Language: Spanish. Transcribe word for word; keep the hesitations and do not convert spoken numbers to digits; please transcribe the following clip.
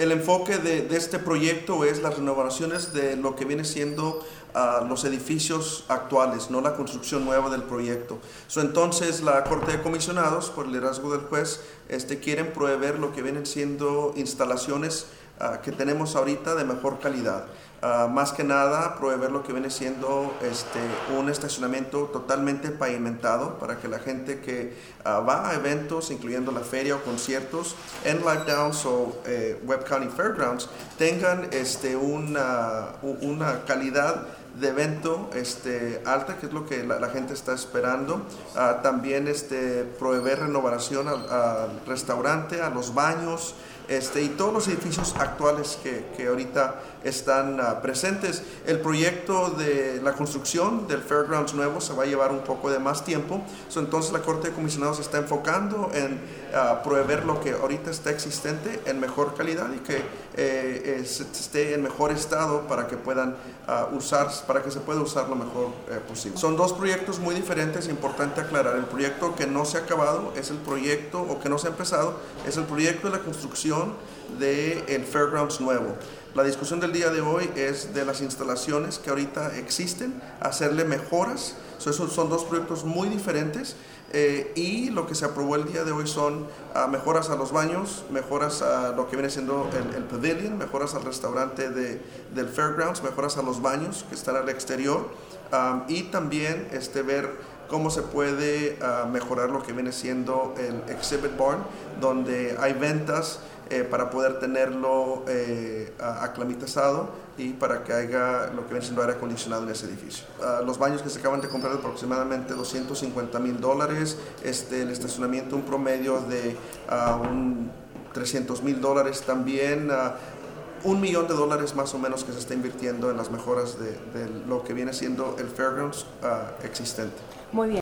el enfoque de, de este proyecto es las renovaciones de lo que viene siendo uh, los edificios actuales, no la construcción nueva del proyecto. So, entonces la Corte de Comisionados, por el liderazgo del juez, este, quieren proveer lo que vienen siendo instalaciones uh, que tenemos ahorita de mejor calidad. Uh, más que nada, proveer lo que viene siendo este, un estacionamiento totalmente pavimentado para que la gente que uh, va a eventos, incluyendo la feria o conciertos en Live Downs o eh, Webb County Fairgrounds, tengan este, una, una calidad de evento este, alta, que es lo que la, la gente está esperando. Uh, también este, proveer renovación al, al restaurante, a los baños, Este, y todos los edificios actuales que, que ahorita están uh, presentes. El proyecto de la construcción del Fairgrounds nuevo se va a llevar un poco de más tiempo, so, entonces la Corte de Comisionados se está enfocando en uh, proveer lo que ahorita está existente en mejor calidad y que eh, es, esté en mejor estado para que puedan uh, usar, para que se pueda usar lo mejor eh, posible. Son dos proyectos muy diferentes, importante aclarar. El proyecto que no se ha acabado es el proyecto, o que no se ha empezado, es el proyecto de la construcción del Fairgrounds nuevo. La discusión del día de hoy es de las instalaciones que ahorita existen, hacerle mejoras. So, esos son dos proyectos muy diferentes eh, y lo que se aprobó el día de hoy son uh, mejoras a los baños, mejoras a lo que viene siendo el, el pavilion, mejoras al restaurante de, del Fairgrounds, mejoras a los baños que están al exterior um, y también este, ver cómo se puede uh, mejorar lo que viene siendo el Exhibit Barn, donde hay ventas eh, para poder tenerlo eh, aclimatizado y para que haya lo que viene siendo aire acondicionado en ese edificio. Uh, los baños que se acaban de comprar de aproximadamente doscientos cincuenta mil dólares, este, el estacionamiento un promedio de uh, un trescientos mil dólares también. Uh, un millón de dólares más o menos que se está invirtiendo en las mejoras de, de lo que viene siendo el Fairgrounds uh, existente. Muy bien.